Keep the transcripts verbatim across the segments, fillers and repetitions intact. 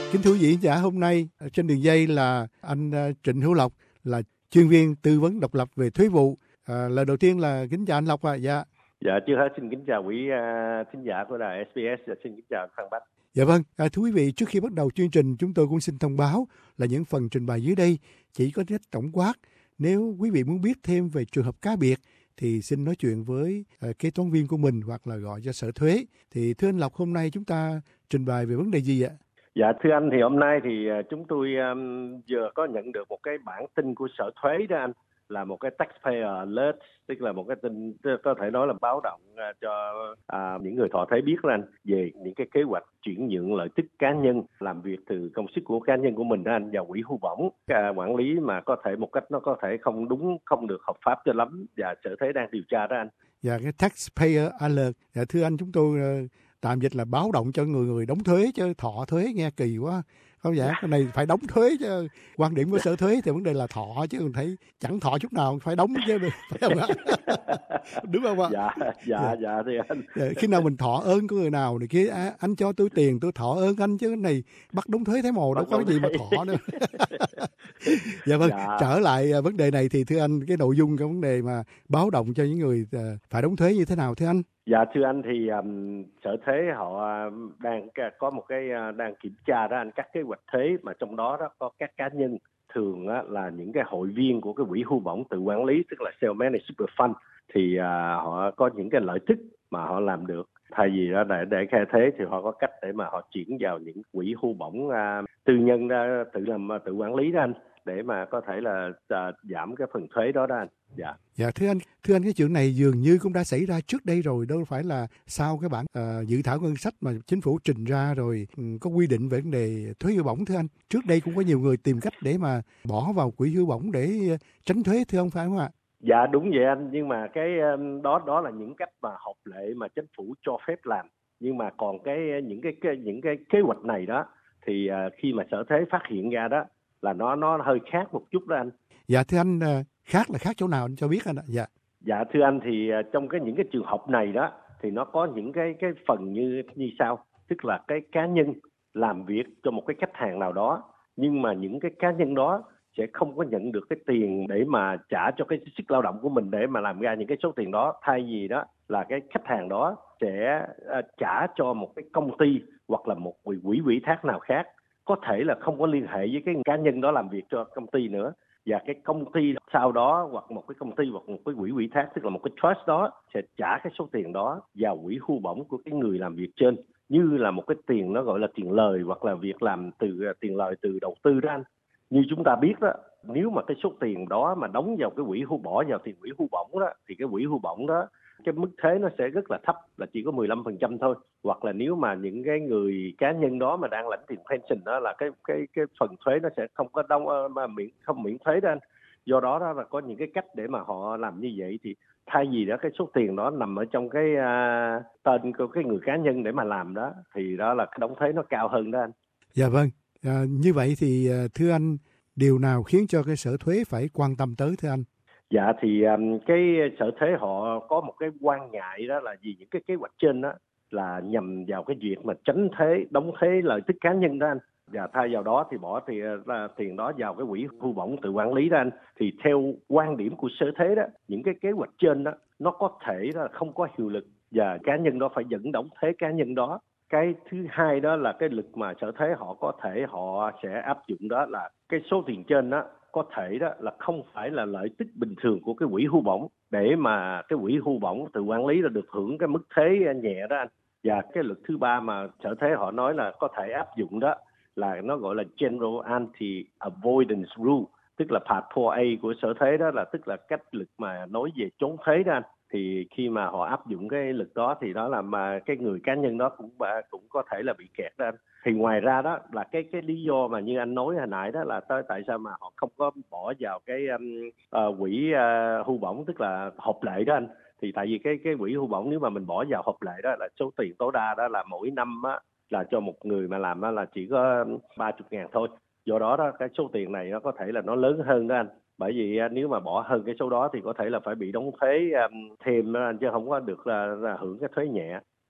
Kính thưa quý vị giả, hôm nay trên đường dây là anh Trịnh Hữu Lộc, là chuyên viên tư vấn độc lập về thuế vụ. À, lời đầu tiên là kính chào anh Lộc ạ. À. Dạ. Dạ, trước hết xin kính chào quý uh, thính giả của đài ét bê ét và xin kính chào Phan Bách. Dạ vâng, à, thưa quý vị, trước khi bắt đầu chương trình, chúng tôi cũng xin thông báo là những phần trình bày dưới đây chỉ có nét tổng quát. Nếu quý vị muốn biết thêm về trường hợp cá biệt thì xin nói chuyện với uh, kế toán viên của mình hoặc là gọi cho sở thuế. Thì thưa anh Lộc, hôm nay chúng ta trình bày về vấn đề gì ạ? Dạ thưa anh, thì hôm nay thì chúng tôi um, vừa có nhận được một cái bản tin của sở thuế đó anh, là một cái taxpayer alert, tức là một cái tin có thể nói là báo động uh, cho uh, những người thọ thuế biết đó anh, về những cái kế hoạch chuyển nhượng lợi tức cá nhân làm việc từ công sức của cá nhân của mình đó anh vào quỹ hưu bổng uh, quản lý mà có thể một cách nó có thể không đúng, không được hợp pháp cho lắm, và sở thuế đang điều tra đó anh. Dạ, cái taxpayer alert, dạ, thưa anh, chúng tôi uh... tạm dịch là báo động cho người người đóng thuế, chứ thọ thuế nghe kỳ quá. Không dạ, cái này phải đóng thuế chứ. Quan điểm của sở thuế thì vấn đề là thọ, chứ mình thấy chẳng thọ chút nào phải đóng chứ, phải không ạ? Đúng không ạ? Dạ, dạ, dạ, dạ thì anh. Dạ, khi nào mình thọ ơn của người nào này kia, à, anh cho tôi tiền tôi thọ ơn anh, chứ cái này bắt đóng thuế thế mồ, đâu có gì mà thọ nữa. Dạ vâng, dạ. Trở lại vấn đề này thì thưa anh, cái nội dung cái vấn đề mà báo động cho những người phải đóng thuế như thế nào thưa anh? Dạ thưa anh, thì um, sở thuế họ đang có một cái đang kiểm tra đó anh, các kế hoạch thuế mà trong đó đó có các cá nhân thường á, là những cái hội viên của cái quỹ hưu bổng tự quản lý, tức là self-managed super fund, thì uh, họ có những cái lợi tức mà họ làm được. Thay vì đó để để khai thuế thì họ có cách để mà họ chuyển vào những quỹ hưu bổng uh, tư nhân đó, tự làm tự quản lý đó anh, để mà có thể là uh, giảm cái phần thuế đó đó anh. Dạ. Dạ thưa anh, thưa anh, cái chuyện này dường như cũng đã xảy ra trước đây rồi, đâu phải là sau cái bản uh, dự thảo ngân sách mà chính phủ trình ra rồi um, có quy định về vấn đề thuế hưu bổng thưa anh. Trước đây cũng có nhiều người tìm cách để mà bỏ vào quỹ hưu bổng để uh, tránh thuế thưa ông, phải không ạ? Dạ đúng vậy anh, nhưng mà cái um, đó đó là những cách mà hợp lệ mà chính phủ cho phép làm. Nhưng mà còn cái những cái, cái những cái kế hoạch này đó thì uh, khi mà sở thuế phát hiện ra đó là nó nó hơi khác một chút đó anh. Dạ thưa anh, uh, khác là khác chỗ nào anh cho biết anh ạ? Dạ. Dạ thưa anh, thì uh, trong cái những cái trường hợp này đó thì nó có những cái cái phần như như sau, tức là cái cá nhân làm việc cho một cái khách hàng nào đó, nhưng mà những cái cá nhân đó sẽ không có nhận được cái tiền để mà trả cho cái sức lao động của mình để mà làm ra những cái số tiền đó. Thay vì đó là cái khách hàng đó sẽ uh, trả cho một cái công ty hoặc là một quỹ quỹ ủy thác nào khác, có thể là không có liên hệ với cái cá nhân đó làm việc cho công ty nữa, và cái công ty sau đó hoặc một cái công ty hoặc một cái quỹ ủy thác, tức là một cái trust đó, sẽ trả cái số tiền đó vào quỹ hưu bổng của cái người làm việc trên, như là một cái tiền nó gọi là tiền lời hoặc là việc làm từ tiền lời từ đầu tư đó anh. Như chúng ta biết đó, nếu mà cái số tiền đó mà đóng vào cái quỹ hưu, bỏ vào tiền quỹ hưu bổng đó, thì cái quỹ hưu bổng đó cái mức thuế nó sẽ rất là thấp, là chỉ có mười lăm phần trăm thôi. Hoặc là nếu mà những cái người cá nhân đó mà đang lãnh tiền pension đó, là cái cái cái phần thuế nó sẽ không có đóng mà miễn không miễn thuế đó anh. Do đó đó là có những cái cách để mà họ làm như vậy, thì thay vì đó cái số tiền đó nằm ở trong cái uh, tên của cái người cá nhân để mà làm đó, thì đó là cái đóng thuế nó cao hơn đó anh. Dạ vâng, à, như vậy thì thưa anh, điều nào khiến cho cái sở thuế phải quan tâm tới thưa anh? Dạ thì um, cái sở thuế họ có một cái quan ngại đó là vì những cái kế hoạch trên đó là nhằm vào cái việc mà tránh thuế, đóng thuế lợi tức cá nhân đó anh. Và thay vào đó thì bỏ thì, là tiền đó vào cái quỹ hưu bổng tự quản lý đó anh. Thì theo quan điểm của sở thuế đó, những cái kế hoạch trên đó nó có thể là không có hiệu lực và cá nhân đó phải vẫn đóng thuế cá nhân đó. Cái thứ hai đó là cái lực mà sở thuế họ có thể họ sẽ áp dụng đó là cái số tiền trên đó có thể đó là không phải là lợi tức bình thường của cái quỹ hưu bổng, để mà cái quỹ hưu bổng tự quản lý là được hưởng cái mức thuế nhẹ đó anh. Và cái luật thứ ba mà sở thuế họ nói là có thể áp dụng đó là nó gọi là General Anti-Avoidance Rule, tức là Part four A của sở thuế đó, là tức là cách luật mà nói về trốn thuế đó anh. Thì khi mà họ áp dụng cái luật đó thì đó là mà cái người cá nhân đó cũng cũng có thể là bị kẹt đó anh. Thì ngoài ra đó là cái cái lý do mà như anh nói hồi nãy đó là tới tại sao mà họ không có bỏ vào cái um, uh, quỹ uh, hưu bổng, tức là hợp lệ đó anh. Thì tại vì cái cái quỹ hưu bổng nếu mà mình bỏ vào hợp lệ đó là số tiền tối đa đó là mỗi năm á, là cho một người mà làm đó là chỉ có ba mươi ngàn thôi. Do đó đó cái số tiền này nó có thể là nó lớn hơn đó anh. Bởi vì nếu mà bỏ hơn cái số đó thì có thể là phải bị đóng thuế um, thêm đó anh, chứ không có được là, là hưởng cái thuế nhẹ.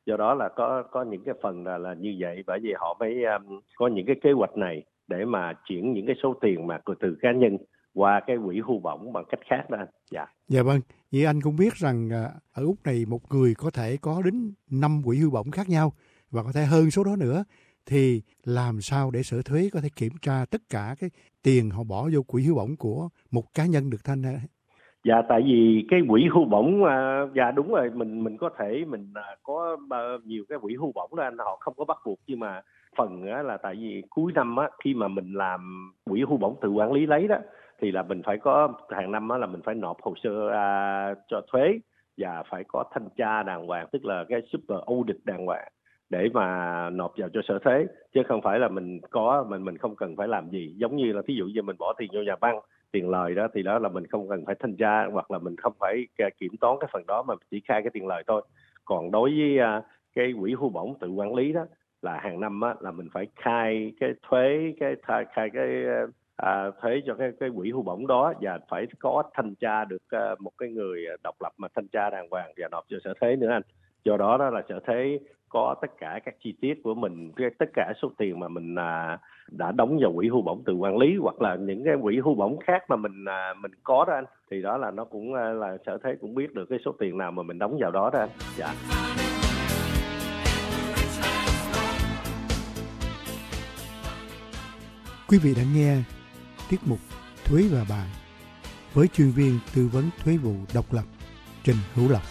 Do đó là có có những cái phần là là như vậy, bởi vì họ mới um, có những cái kế hoạch này để mà chuyển những cái số tiền mà từ cá nhân qua cái quỹ hưu bổng bằng cách khác đó anh. Dạ. Dạ vâng, vậy anh cũng biết rằng à, ở Úc này một người có thể có đến năm quỹ hưu bổng khác nhau và có thể hơn số đó nữa. Thì làm sao để sở thuế có thể kiểm tra tất cả cái tiền họ bỏ vô quỹ hưu bổng của một cá nhân được thanh hả? Dạ, tại vì cái quỹ hưu bổng, à, dạ đúng rồi, mình mình có thể mình à, có bao nhiều cái quỹ hưu bổng đó anh, họ không có bắt buộc, nhưng mà phần á, là tại vì cuối năm á, khi mà mình làm quỹ hưu bổng tự quản lý lấy đó, thì là mình phải có hàng năm á, là mình phải nộp hồ sơ à, cho thuế và phải có thanh tra đàng hoàng, tức là cái super audit đàng hoàng để mà nộp vào cho sở thuế, chứ không phải là mình có mình mình không cần phải làm gì. Giống như là ví dụ như mình bỏ tiền vô nhà băng, tiền lời đó, thì đó là mình không cần phải thanh tra hoặc là mình không phải kiểm toán cái phần đó, mà chỉ khai cái tiền lời thôi. Còn đối với uh, cái quỹ hưu bổng tự quản lý đó, là hàng năm á, là mình phải khai cái thuế cái khai, khai cái uh, thuế cho cái cái quỹ hưu bổng đó, và phải có thanh tra được uh, một cái người độc lập mà thanh tra đàng hoàng và nộp cho sở thuế nữa anh. Do đó đó là sở thuế có tất cả các chi tiết của mình, tất cả số tiền mà mình à, đã đóng vào quỹ hưu bổng tự quản lý hoặc là những cái quỹ hưu bổng khác mà mình à, mình có đó anh, thì đó là nó cũng à, là sở thuế cũng biết được cái số tiền nào mà mình đóng vào đó đó anh. Dạ. Quý vị đã nghe tiết mục Thuế và Bạn với chuyên viên tư vấn thuế vụ độc lập Trình Hữu Lộc.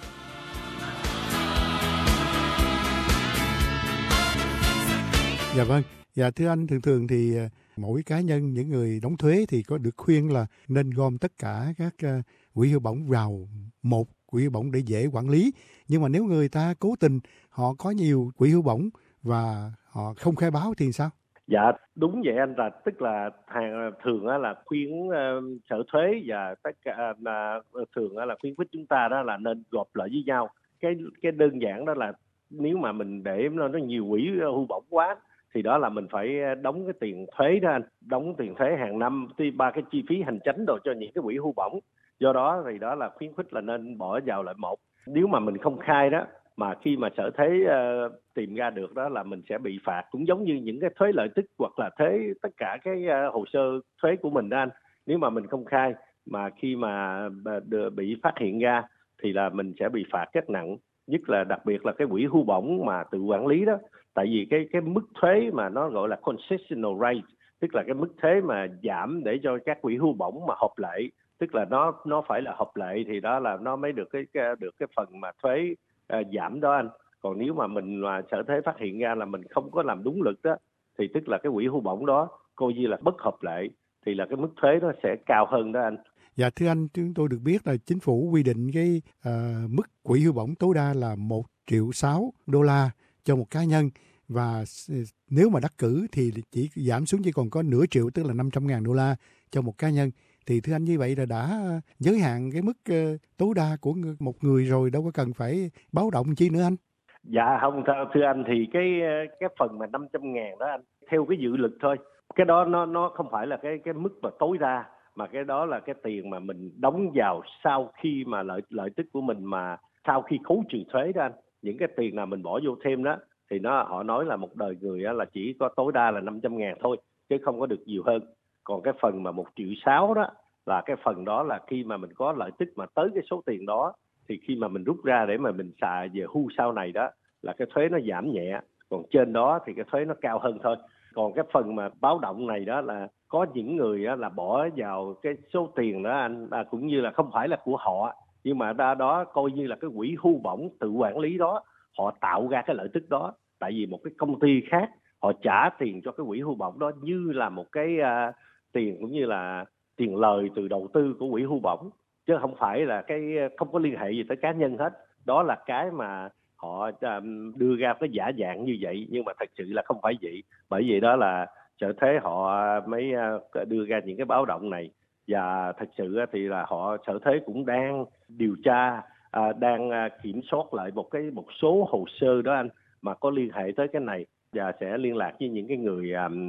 Dạ vâng, dạ thưa anh, thường thường thì mỗi cá nhân, những người đóng thuế thì có được khuyên là nên gom tất cả các uh, quỹ hưu bổng vào một quỹ hưu bổng để dễ quản lý. Nhưng mà nếu người ta cố tình họ có nhiều quỹ hưu bổng và họ không khai báo thì sao? Dạ đúng vậy anh, là tức là hàng thường là khuyến uh, sở thuế và tất cả uh, thường là khuyến khích chúng ta đó là nên gộp lại với nhau. Cái cái đơn giản đó là nếu mà mình để nó, nó nhiều quỹ hưu bổng quá thì đó là mình phải đóng cái tiền thuế đó anh, đóng tiền thuế hàng năm, thì ba cái chi phí hành chánh đồ cho những cái quỹ hưu bổng. Do đó thì đó là khuyến khích là nên bỏ vào lại một. Nếu mà mình không khai đó, mà khi mà sở thuế uh, tìm ra được đó, là mình sẽ bị phạt, cũng giống như những cái thuế lợi tức hoặc là thuế tất cả cái uh, hồ sơ thuế của mình đó anh. Nếu mà mình không khai mà khi mà uh, bị phát hiện ra thì là mình sẽ bị phạt rất nặng, nhất là đặc biệt là cái quỹ hưu bổng mà tự quản lý đó. Tại vì cái cái mức thuế mà nó gọi là concessional rate, tức là cái mức thuế mà giảm để cho các quỹ hưu bổng mà hợp lệ, tức là nó nó phải là hợp lệ thì đó là nó mới được cái, cái được cái phần mà thuế uh, giảm đó anh. Còn nếu mà mình mà sở thuế phát hiện ra là mình không có làm đúng luật đó, thì tức là cái quỹ hưu bổng đó coi như là bất hợp lệ, thì là cái mức thuế nó sẽ cao hơn đó anh. Dạ thưa anh, chúng tôi được biết là chính phủ quy định cái uh, mức quỹ hưu bổng tối đa là một triệu sáu đô la cho một cá nhân, và nếu mà đắc cử thì chỉ giảm xuống chỉ còn có nửa triệu, tức là năm trăm ngàn đô la cho một cá nhân. Thì thưa anh, như vậy là đã giới hạn cái mức uh, tối đa của một người rồi, đâu có cần phải báo động chi nữa anh? Dạ không, thưa anh, thì cái cái phần mà năm trăm ngàn đó anh, theo cái dự luật thôi. Cái đó nó nó không phải là cái cái mức mà tối đa, mà cái đó là cái tiền mà mình đóng vào sau khi mà lợi lợi tức của mình mà sau khi khấu trừ thuế đó anh. Những cái tiền nào mình bỏ vô thêm đó thì nó họ nói là một đời người là chỉ có tối đa là năm trăm ngàn thôi, chứ không có được nhiều hơn. Còn cái phần mà một triệu sáu đó là cái phần đó là khi mà mình có lợi tức mà tới cái số tiền đó, thì khi mà mình rút ra để mà mình xài về hưu sau này đó, là cái thuế nó giảm nhẹ, còn trên đó thì cái thuế nó cao hơn thôi. Còn cái phần mà báo động này đó là có những người á, là bỏ vào cái số tiền đó anh, à, cũng như là không phải là của họ, nhưng mà ra đó coi như là cái quỹ hưu bổng tự quản lý đó, họ tạo ra cái lợi tức đó. Tại vì một cái công ty khác họ trả tiền cho cái quỹ hưu bổng đó như là một cái uh, tiền cũng như là tiền lời từ đầu tư của quỹ hưu bổng, chứ không phải là cái không có liên hệ gì tới cá nhân hết. Đó là cái mà họ đưa ra cái giả dạng như vậy, nhưng mà thật sự là không phải vậy. Bởi vì đó là sở thuế họ mới đưa ra những cái báo động này, và thật sự thì là họ sở thuế cũng đang điều tra, đang kiểm soát lại một cái một số hồ sơ đó anh mà có liên hệ tới cái này, và sẽ liên lạc với những cái người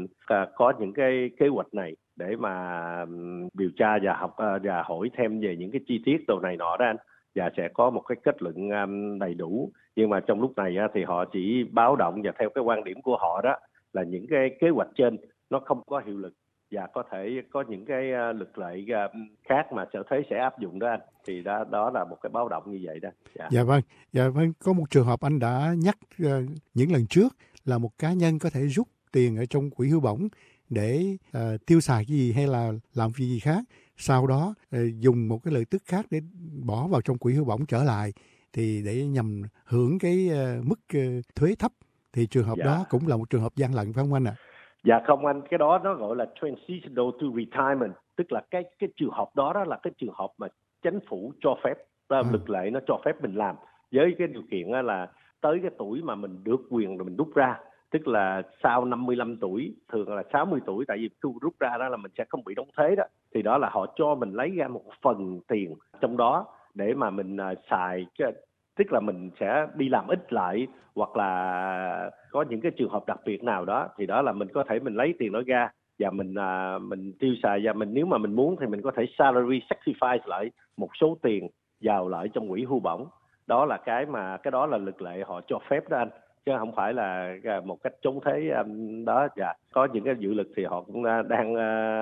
có những cái kế hoạch này để mà điều tra và học và hỏi thêm về những cái chi tiết đồ này nọ đó anh, và sẽ có một cái kết luận đầy đủ Nhưng mà trong lúc này á, thì họ chỉ báo động và theo cái quan điểm của họ đó là những cái kế hoạch trên nó không có hiệu lực và có thể có những cái luật lệ khác mà Sở Thuế sẽ áp dụng đó anh. Thì đó đó là một cái báo động như vậy đó. Dạ, dạ vâng, dạ vâng. Có một trường hợp anh đã nhắc uh, những lần trước là một cá nhân có thể rút tiền ở trong quỹ hưu bổng để uh, tiêu xài cái gì hay là làm việc gì khác, sau đó uh, dùng một cái lợi tức khác để bỏ vào trong quỹ hưu bổng trở lại, thì để nhằm hưởng cái uh, mức uh, thuế thấp, thì trường hợp dạ. đó cũng là một trường hợp gian lận phải không anh ạ? À? Dạ không anh, cái đó nó gọi là transitional to retirement, tức là cái cái trường hợp đó đó là cái trường hợp mà chính phủ cho phép, à. luật lệ nó cho phép mình làm với cái điều kiện là tới cái tuổi mà mình được quyền rồi mình rút ra, tức là sau năm mươi lăm tuổi, thường là sáu mươi tuổi, tại vì thu rút ra đó là mình sẽ không bị đóng thuế đó, thì đó là họ cho mình lấy ra một phần tiền trong đó để mà mình uh, xài, tức là mình sẽ đi làm ít lại, hoặc là có những cái trường hợp đặc biệt nào đó thì đó là mình có thể mình lấy tiền đó ra và mình uh, mình tiêu xài, và mình nếu mà mình muốn thì mình có thể salary sacrifice lại một số tiền vào lại trong quỹ hưu bổng. Đó là cái mà cái đó là luật lệ họ cho phép đó anh, chứ không phải là một cách trốn thuế đó. Dạ, có những cái dự luật thì họ cũng đang,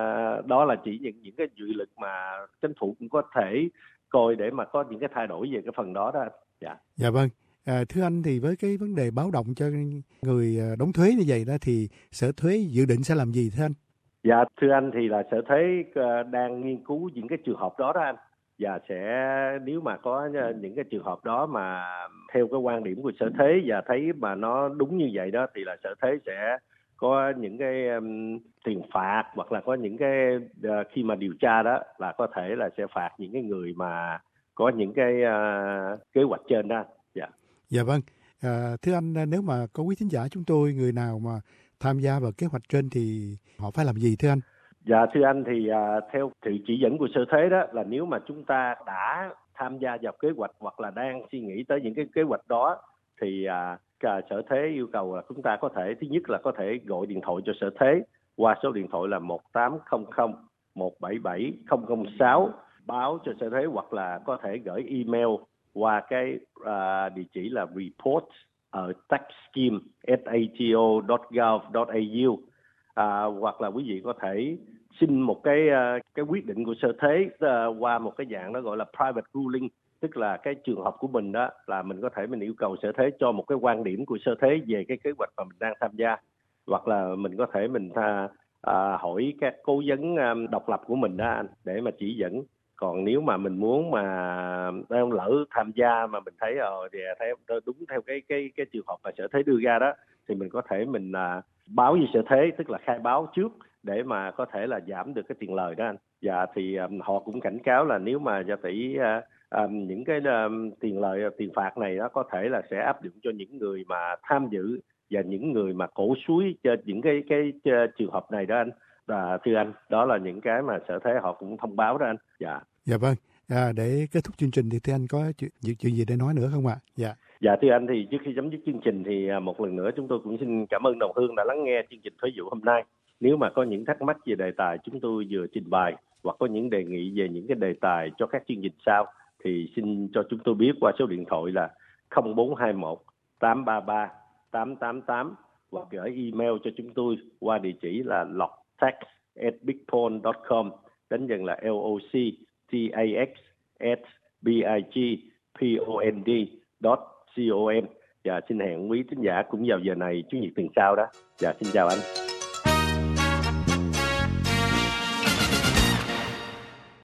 đó là chỉ những những cái dự luật mà chính phủ cũng có thể coi để mà có những cái thay đổi về cái phần đó đó. Dạ. Dạ vâng. À, thưa anh, thì với cái vấn đề báo động cho người đóng thuế như vậy đó thì Sở Thuế dự định sẽ làm gì thưa anh? Dạ thưa anh, thì là Sở Thuế đang nghiên cứu những cái trường hợp đó đó anh, và sẽ nếu mà có những cái trường hợp đó mà theo cái quan điểm của Sở Thuế và thấy mà nó đúng như vậy đó, thì là Sở Thuế sẽ có những cái um, tiền phạt, hoặc là có những cái uh, khi mà điều tra đó là có thể là sẽ phạt những cái người mà có những cái uh, kế hoạch trên đó. Dạ. Dạ vâng. À, thưa anh, nếu mà có quý thính giả chúng tôi người nào mà tham gia vào kế hoạch trên thì họ phải làm gì thưa anh? Dạ thưa anh, thì uh, theo sự chỉ dẫn của Sở Thuế đó là nếu mà chúng ta đã tham gia vào kế hoạch hoặc là đang suy nghĩ tới những cái kế hoạch đó, thì uh, Sở Thuế yêu cầu là chúng ta có thể, thứ nhất là có thể gọi điện thoại cho Sở Thuế qua số điện thoại là một tám không không một bảy bảy không không sáu báo cho Sở Thuế, hoặc là có thể gửi email qua cái uh, địa chỉ là report ở taxscheme at a t o dot gov dot a u. À, hoặc là quý vị có thể xin một cái cái quyết định của Sở Thuế uh, qua một cái dạng đó gọi là private ruling, tức là cái trường hợp của mình đó là mình có thể mình yêu cầu Sở Thuế cho một cái quan điểm của Sở Thuế về cái kế hoạch mà mình đang tham gia, hoặc là mình có thể mình uh, uh, hỏi các cố vấn um, độc lập của mình đó anh, để mà chỉ dẫn. Còn nếu mà mình muốn mà đang lỡ tham gia mà mình thấy ờ thì theo đúng theo cái cái cái trường hợp mà Sở Thuế đưa ra đó, thì mình có thể mình uh, báo với Sở Thuế, tức là khai báo trước để mà có thể là giảm được cái tiền lời đó anh. Dạ, thì um, họ cũng cảnh cáo là nếu mà gia tỷ uh, um, những cái um, tiền lời tiền phạt này nó có thể là sẽ áp dụng cho những người mà tham dự và những người mà cổ suý cho những cái cái, cái trường hợp này đó anh. Và thưa anh, đó là những cái mà Sở Thuế họ cũng thông báo đó anh. Dạ. Dạ vâng. À, để kết thúc chương trình thì thưa anh có chuyện, chuyện gì để nói nữa không ạ? Dạ. Dạ thưa anh, thì trước khi chấm dứt chương trình thì một lần nữa chúng tôi cũng xin cảm ơn Đồng Hương đã lắng nghe chương trình Thuế vụ hôm nay. Nếu mà có những thắc mắc về đề tài chúng tôi vừa trình bày, hoặc có những đề nghị về những cái đề tài cho các chương trình sau, thì xin cho chúng tôi biết qua số điện thoại là không bốn hai một tám ba ba tám tám tám, hoặc gửi email cho chúng tôi qua địa chỉ là loctax at bigpond dot com, đánh dần là L O C T A X at B I G P O N D dot com. Và xin hẹn quý thính giả cũng vào giờ này Chủ nhật tuần sau đó. Và xin chào anh.